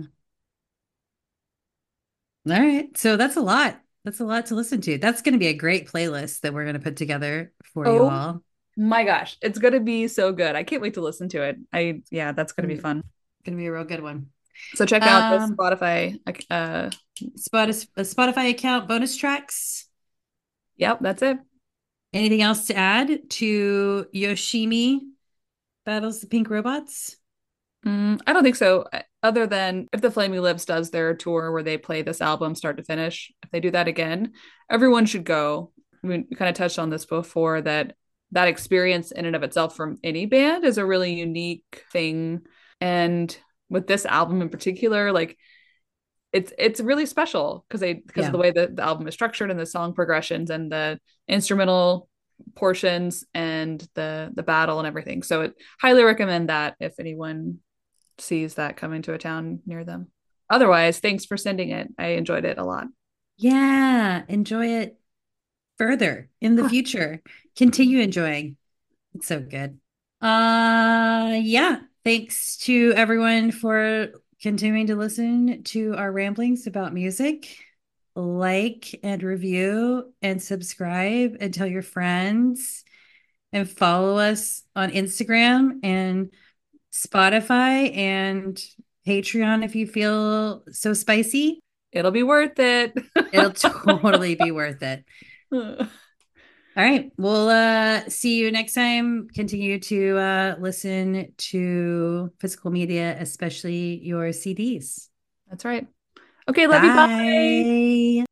All right, so that's a lot. That's a lot to listen to. That's going to be a great playlist that we're going to put together for you Oh all. my gosh, it's gonna be so good. I can't wait to listen to it. Yeah, that's gonna be Going fun. to be a real good one. So check out the Um, Spotify. Spotify account bonus tracks. Yep, that's it. Anything else to add to Yoshimi Battles the Pink Robots? I don't think so. Other than if the Flaming Lips does their tour where they play this album start to finish, if they do that again, everyone should go. I mean, we kind of touched on this before that that experience in and of itself from any band is a really unique thing. And with this album in particular, like it's really special because of Yeah. the way that the album is structured and the song progressions and the instrumental portions and the battle and everything. So it highly recommend that if anyone sees that coming to a town near them. Otherwise, thanks for sending it. I enjoyed it a lot. Yeah. Enjoy it further in the future. Continue enjoying. It's so good. Yeah. Thanks to everyone for continuing to listen to our ramblings about music. Like and review and subscribe and tell your friends, and follow us on Instagram and Spotify and Patreon if you feel so spicy. It'll be worth it. It'll totally be worth it. All right. We'll see you next time. Continue to listen to physical media, especially your CDs. That's right. Okay, love you. Bye. Bye.